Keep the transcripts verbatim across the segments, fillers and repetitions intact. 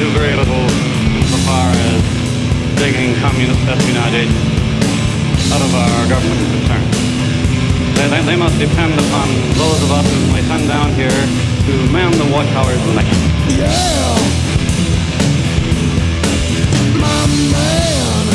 do very little so far as digging communist espionage out of our government is concerned. They, they, they must depend upon those of us whom we send down here to man the watchtowers of the nation. Yeah, my man.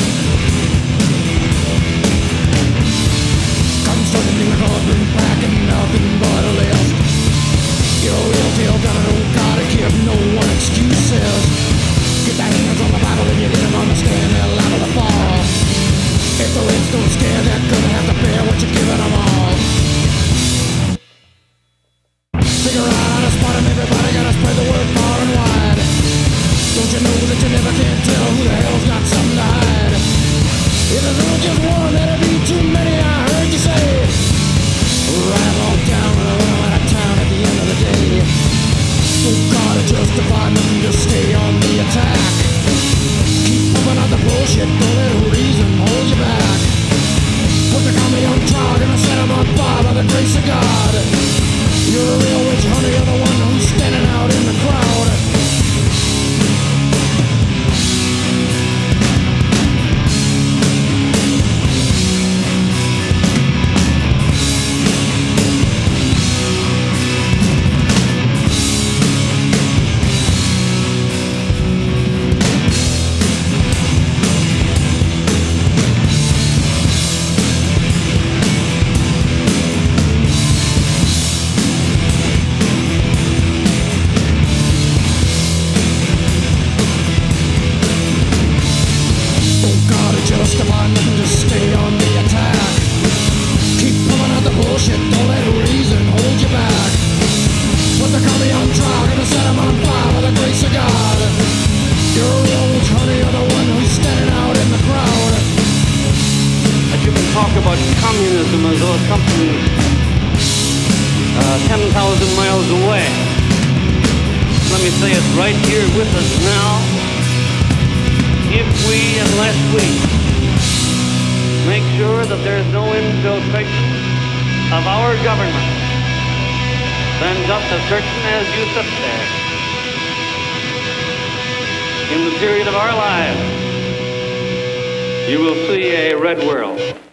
Constantly holding back and nothing but a list. You're a real deal, gonna know gotta give no one excuses. Get that hands on the Bible and you didn't understand they're liable to fall. If the reds don't scare, they're gonna have to bear what you're giving them all. Figure out how to spot 'em, everybody gotta spread the word far and wide. Don't you know that you never can tell who the hell's got something to hide? If there's only just one, that'd be too many, I heard you say. Right along down and run out of town at the end of the day. Oh God, it justified nothing to stay on the attack. Keep pumping out the bullshit, don't let reason hold you back. Put the commie on trial, gonna set 'em on fire by the grace of God. You're a real witch hunter, you're the one who's standing out in the crowd. Justify nothing to stay on the attack. Keep pulling out the bullshit, don't let reason hold you back. Put the commie on trial, gonna set 'em on fire by the grace of God. You're a real witch hunter, you're the one who's standing out in the crowd. But you can talk about communism as though it's something uh, ten thousand miles away. Let me say it's right here with us now. If we, unless we, make sure that there's no infiltration of our government, then just as certain as you sit there, in the period of our lives, you will see a red world.